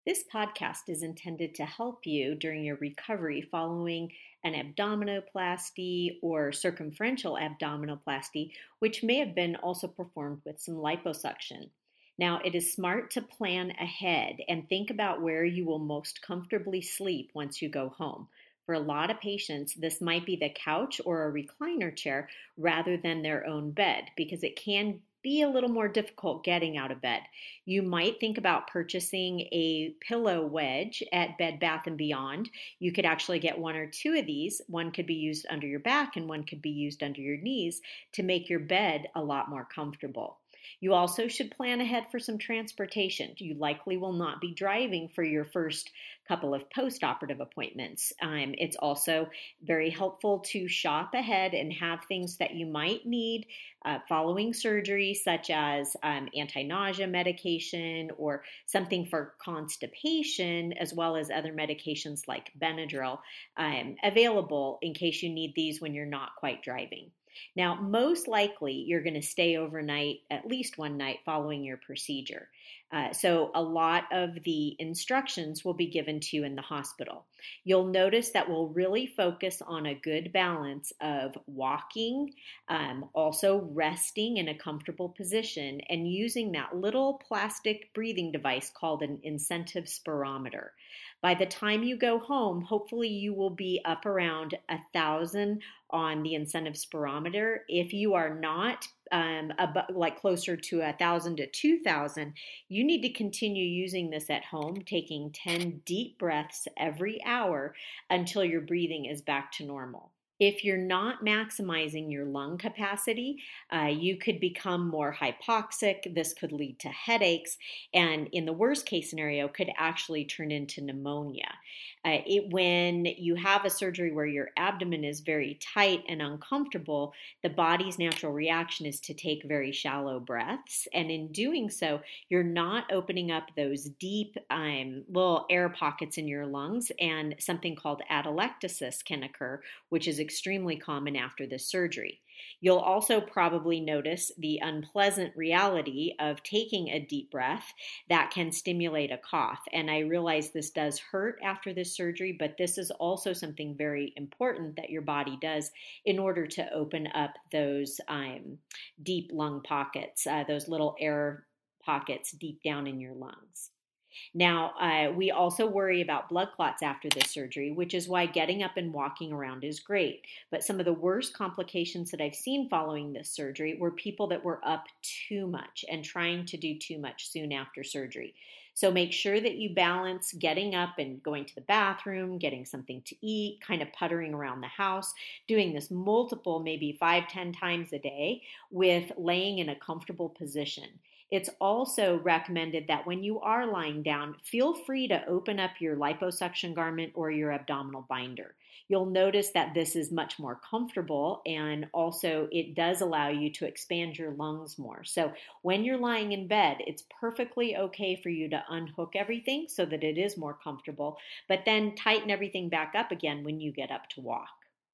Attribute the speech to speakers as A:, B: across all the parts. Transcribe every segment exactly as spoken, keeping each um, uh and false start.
A: This podcast is intended to help you during your recovery following an abdominoplasty or circumferential abdominoplasty, which may have been also performed with some liposuction. Now, it is smart to plan ahead and think about where you will most comfortably sleep once you go home. For a lot of patients, this might be the couch or a recliner chair rather than their own bed because it can be a little more difficult getting out of bed. You might think about purchasing a pillow wedge at Bed Bath and Beyond. You could actually get one or two of these. One could be used under your back and one could be used under your knees to make your bed a lot more comfortable. You also should plan ahead for some transportation. You likely will not be driving for your first couple of post-operative appointments. Um, it's also very helpful to shop ahead and have things that you might need uh, following surgery, such as um, anti-nausea medication or something for constipation, as well as other medications like Benadryl, um, available in case you need these when you're not quite driving. Now, most likely, you're going to stay overnight, at least one night following your procedure. Uh, so a lot of the instructions will be given to you in the hospital. You'll notice that we'll really focus on a good balance of walking, um, also resting in a comfortable position, and using that little plastic breathing device called an incentive spirometer. By the time you go home, hopefully you will be up around a thousand on the incentive spirometer. If you are not um, about, like closer to a thousand to two thousand, you need to continue using this at home, taking ten deep breaths every hour until your breathing is back to normal. If you're not maximizing your lung capacity, uh, you could become more hypoxic. This could lead to headaches, and in the worst case scenario, could actually turn into pneumonia. Uh, it, when you have a surgery where your abdomen is very tight and uncomfortable, the body's natural reaction is to take very shallow breaths, and in doing so, you're not opening up those deep um, little air pockets in your lungs, and something called atelectasis can occur, which is extremely common after this surgery. You'll also probably notice the unpleasant reality of taking a deep breath that can stimulate a cough. And I realize this does hurt after this surgery, but this is also something very important that your body does in order to open up those um, deep lung pockets, uh, those little air pockets deep down in your lungs. Now, uh, we also worry about blood clots after this surgery, which is why getting up and walking around is great. But some of the worst complications that I've seen following this surgery were people that were up too much and trying to do too much soon after surgery. So make sure that you balance getting up and going to the bathroom, getting something to eat, kind of puttering around the house, doing this multiple, maybe five, ten times a day with laying in a comfortable position. It's also recommended that when you are lying down, feel free to open up your liposuction garment or your abdominal binder. You'll notice that this is much more comfortable, and also it does allow you to expand your lungs more. So when you're lying in bed, it's perfectly okay for you to unhook everything so that it is more comfortable, but then tighten everything back up again when you get up to walk.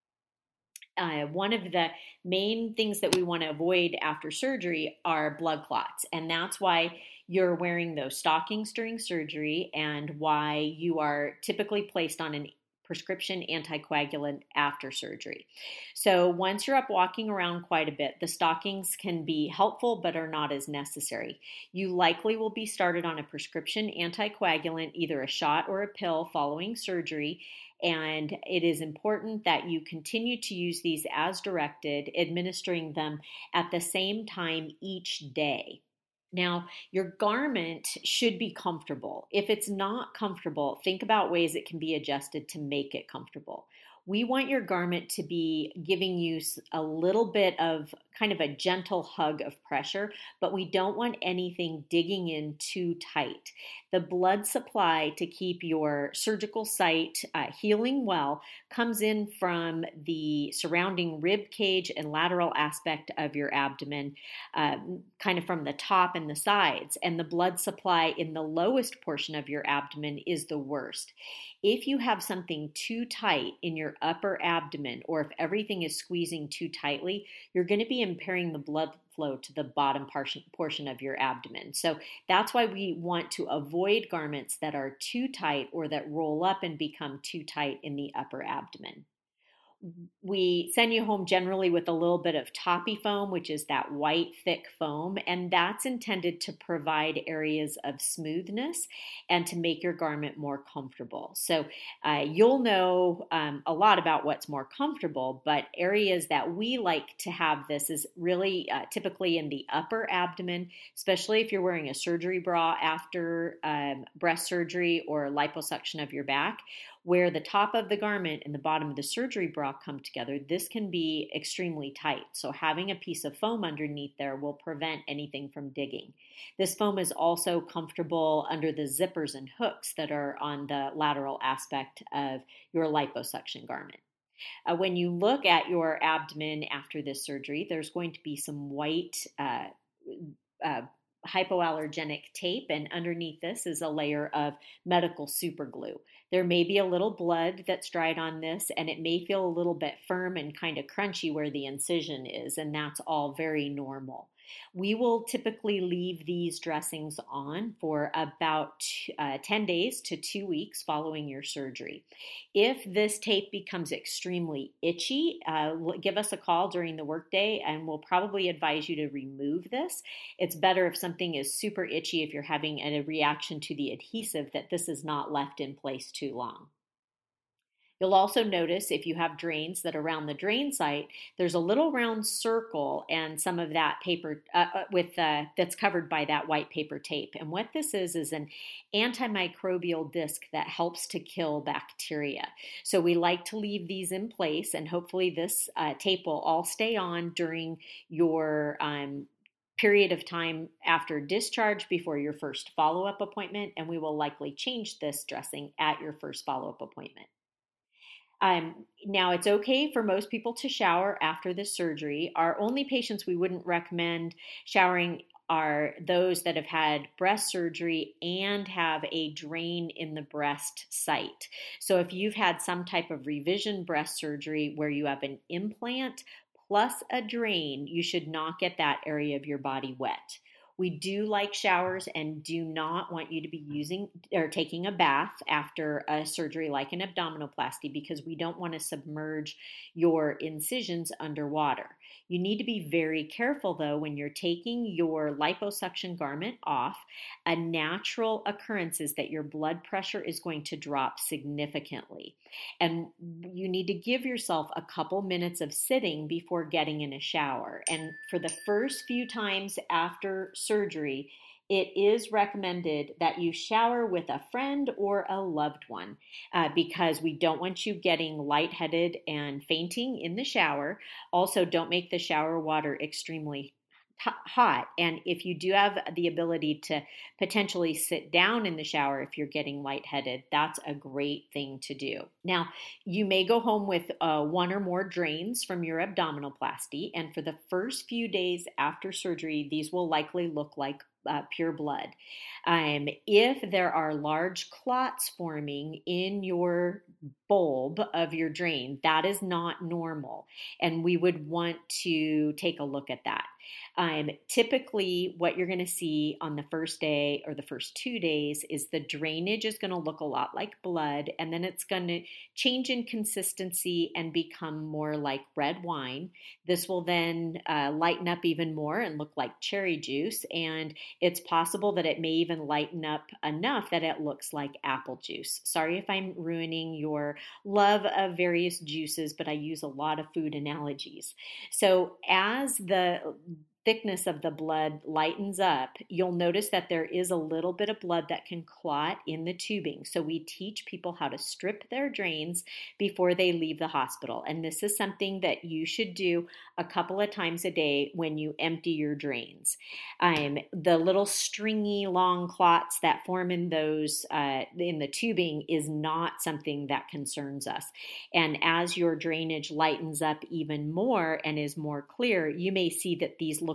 A: Uh, one of the main things that we want to avoid after surgery are blood clots. And that's why you're wearing those stockings during surgery and why you are typically placed on an prescription anticoagulant after surgery. So once you're up walking around quite a bit, the stockings can be helpful but are not as necessary. You likely will be started on a prescription anticoagulant, either a shot or a pill following surgery. And it is important that you continue to use these as directed, administering them at the same time each day. Now, your garment should be comfortable. If it's not comfortable, think about ways it can be adjusted to make it comfortable. We want your garment to be giving you a little bit of kind of a gentle hug of pressure, but we don't want anything digging in too tight. The blood supply to keep your surgical site uh, healing well comes in from the surrounding rib cage and lateral aspect of your abdomen, uh, kind of from the top and the sides, and the blood supply in the lowest portion of your abdomen is the worst. If you have something too tight in your your upper abdomen, or if everything is squeezing too tightly, you're going to be impairing the blood flow to the bottom portion, portion of your abdomen. So that's why we want to avoid garments that are too tight or that roll up and become too tight in the upper abdomen. We send you home generally with a little bit of toppy foam, which is that white thick foam, and that's intended to provide areas of smoothness and to make your garment more comfortable. So uh, you'll know um, a lot about what's more comfortable, but areas that we like to have this is really uh, typically in the upper abdomen, especially if you're wearing a surgery bra after um, breast surgery or liposuction of your back, where the top of the garment and the bottom of the surgery bra come together. This can be extremely tight. So having a piece of foam underneath there will prevent anything from digging. This foam is also comfortable under the zippers and hooks that are on the lateral aspect of your liposuction garment. Uh, when you look at your abdomen after this surgery, there's going to be some white uh, uh, hypoallergenic tape, and underneath this is a layer of medical super glue. There may be a little blood that's dried on this, and it may feel a little bit firm and kind of crunchy where the incision is, and that's all very normal. We will typically leave these dressings on for about uh, ten days to two weeks following your surgery. If this tape becomes extremely itchy, uh, give us a call during the workday and we'll probably advise you to remove this. It's better if something is super itchy, if you're having a reaction to the adhesive, that this is not left in place too long. You'll also notice if you have drains that around the drain site, there's a little round circle and some of that paper uh, with uh, that's covered by that white paper tape. And what this is is an antimicrobial disc that helps to kill bacteria. So we like to leave these in place, and hopefully this uh, tape will all stay on during your um, period of time after discharge before your first follow-up appointment, and we will likely change this dressing at your first follow-up appointment. Um, now, it's okay for most people to shower after this surgery. Our only patients we wouldn't recommend showering are those that have had breast surgery and have a drain in the breast site. So if you've had some type of revision breast surgery where you have an implant plus a drain, you should not get that area of your body wet. We do like showers and do not want you to be using or taking a bath after a surgery like an abdominoplasty, because we don't want to submerge your incisions underwater. You need to be very careful, though, when you're taking your liposuction garment off. A natural occurrence is that your blood pressure is going to drop significantly. And you need to give yourself a couple minutes of sitting before getting in a shower. And for the first few times after surgery, it is recommended that you shower with a friend or a loved one uh, because we don't want you getting lightheaded and fainting in the shower. Also, don't make the shower water extremely hot. And if you do have the ability to potentially sit down in the shower if you're getting lightheaded, that's a great thing to do. Now, you may go home with uh, one or more drains from your abdominoplasty, and for the first few days after surgery, these will likely look like Uh, pure blood. Um, if there are large clots forming in your bulb of your drain, that is not normal, and we would want to take a look at that. Um, typically, what you're going to see on the first day or the first two days is the drainage is going to look a lot like blood, and then it's going to change in consistency and become more like red wine. This will then uh, lighten up even more and look like cherry juice, and it's possible that it may even lighten up enough that it looks like apple juice. Sorry if I'm ruining your love of various juices, but I use a lot of food analogies. So as the thickness of the blood lightens up, you'll notice that there is a little bit of blood that can clot in the tubing. So we teach people how to strip their drains before they leave the hospital. And this is something that you should do a couple of times a day when you empty your drains. Um, the little stringy long clots that form in those uh, in the tubing is not something that concerns us. And as your drainage lightens up even more and is more clear, you may see that these look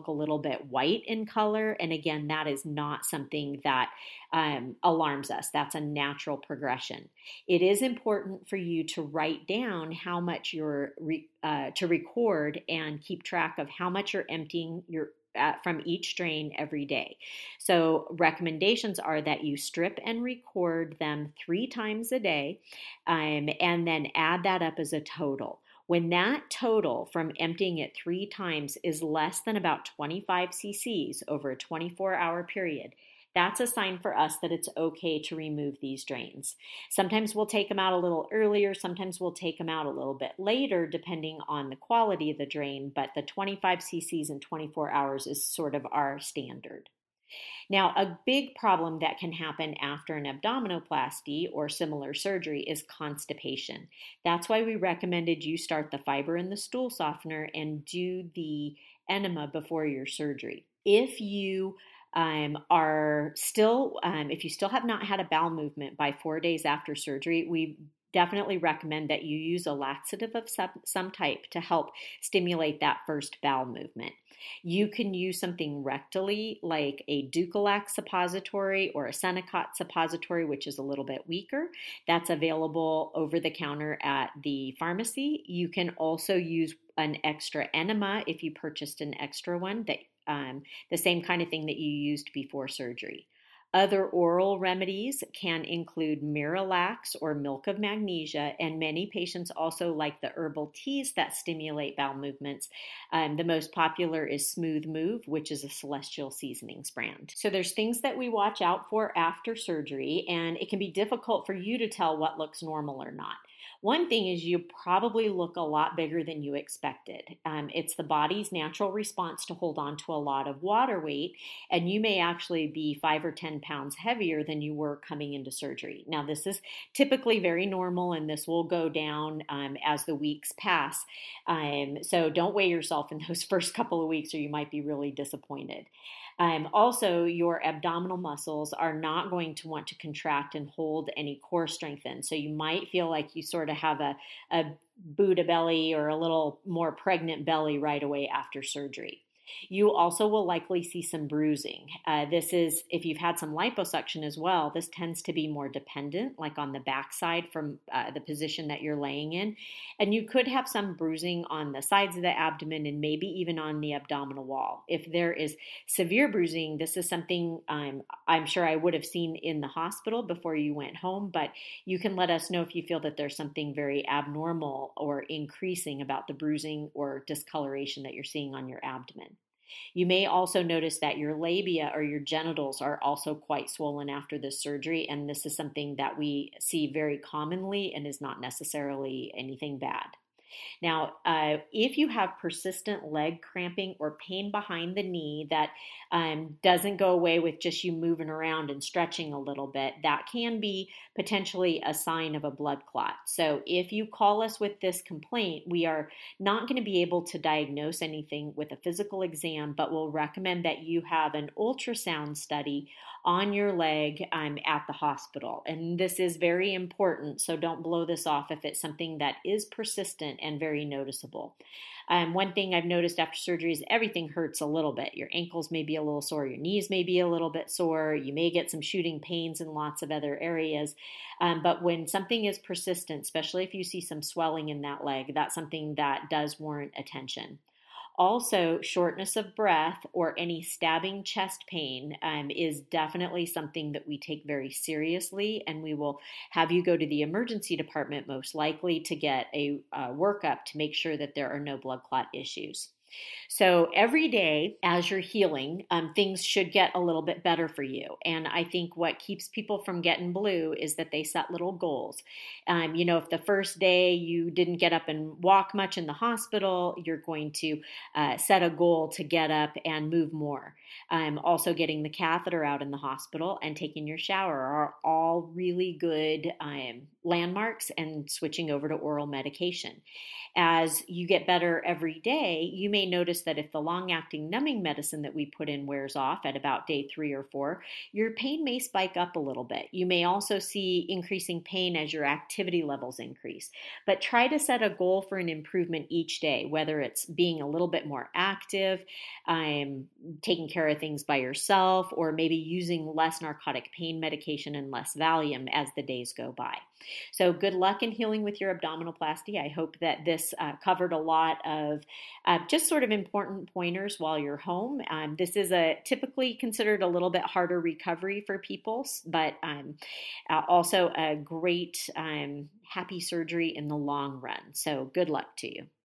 A: look a little bit white in color. And again, that is not something that um, alarms us. That's a natural progression. It is important for you to write down how much you're, re- uh, to record and keep track of how much you're emptying your Uh, from each drain every day. So recommendations are that you strip and record them three times a day, um, and then add that up as a total. When that total from emptying it three times is less than about twenty-five cc's over a twenty-four hour period, that's a sign for us that it's okay to remove these drains. Sometimes we'll take them out a little earlier, sometimes we'll take them out a little bit later, depending on the quality of the drain, but the twenty-five cc's in twenty-four hours is sort of our standard. Now, a big problem that can happen after an abdominoplasty or similar surgery is constipation. That's why we recommended you start the fiber and the stool softener and do the enema before your surgery. If you Um, are still, um, if you still have not had a bowel movement by four days after surgery, we definitely recommend that you use a laxative of some, some type to help stimulate that first bowel movement. You can use something rectally like a Ducalac suppository or a Senokot suppository, which is a little bit weaker. That's available over the counter at the pharmacy. You can also use an extra enema if you purchased an extra one, that um, the same kind of thing that you used before surgery. Other oral remedies can include Miralax or milk of magnesia, and many patients also like the herbal teas that stimulate bowel movements. Um, the most popular is Smooth Move, which is a Celestial Seasonings brand. So there's things that we watch out for after surgery, and it can be difficult for you to tell what looks normal or not. One thing is you probably look a lot bigger than you expected. Um, it's the body's natural response to hold on to a lot of water weight, and you may actually be five or ten pounds heavier than you were coming into surgery. Now, this is typically very normal, and this will go down um, as the weeks pass. Um, so don't weigh yourself in those first couple of weeks, or you might be really disappointed. Um, also, your abdominal muscles are not going to want to contract and hold any core strength in. So you might feel like you sort of have a, a Buddha belly or a little more pregnant belly right away after surgery. You also will likely see some bruising. Uh, this is, if you've had some liposuction as well, this tends to be more dependent, like on the backside from uh, the position that you're laying in. And you could have some bruising on the sides of the abdomen and maybe even on the abdominal wall. If there is severe bruising, this is something um, I'm sure I would have seen in the hospital before you went home, but you can let us know if you feel that there's something very abnormal or increasing about the bruising or discoloration that you're seeing on your abdomen. You may also notice that your labia or your genitals are also quite swollen after this surgery, and this is something that we see very commonly and is not necessarily anything bad. Now, uh, if you have persistent leg cramping or pain behind the knee that um, doesn't go away with just you moving around and stretching a little bit, that can be potentially a sign of a blood clot. So if you call us with this complaint, we are not going to be able to diagnose anything with a physical exam, but we'll recommend that you have an ultrasound study on your leg um, at the hospital. And this is very important, so don't blow this off if it's something that is persistent and very noticeable. Um, one thing I've noticed after surgery is everything hurts a little bit. Your ankles may be a little sore, your knees may be a little bit sore, you may get some shooting pains in lots of other areas. Um, but when something is persistent, especially if you see some swelling in that leg, that's something that does warrant attention. Also, shortness of breath or any stabbing chest pain um, is definitely something that we take very seriously, and we will have you go to the emergency department most likely to get a uh, workup to make sure that there are no blood clot issues. So every day as you're healing, um, things should get a little bit better for you. And I think what keeps people from getting blue is that they set little goals. Um, you know, if the first day you didn't get up and walk much in the hospital, you're going to uh, set a goal to get up and move more. Um, also getting the catheter out in the hospital and taking your shower are all really good um, landmarks, and switching over to oral medication. As you get better every day, you may may notice that if the long-acting numbing medicine that we put in wears off at about day three or four, your pain may spike up a little bit. You may also see increasing pain as your activity levels increase. But try to set a goal for an improvement each day, whether it's being a little bit more active, um, taking care of things by yourself, or maybe using less narcotic pain medication and less Valium as the days go by. So good luck in healing with your abdominoplasty. I hope that this uh, covered a lot of uh, just sort of important pointers while you're home. Um, this is a typically considered a little bit harder recovery for people, but um, uh, also a great um, happy surgery in the long run. So good luck to you.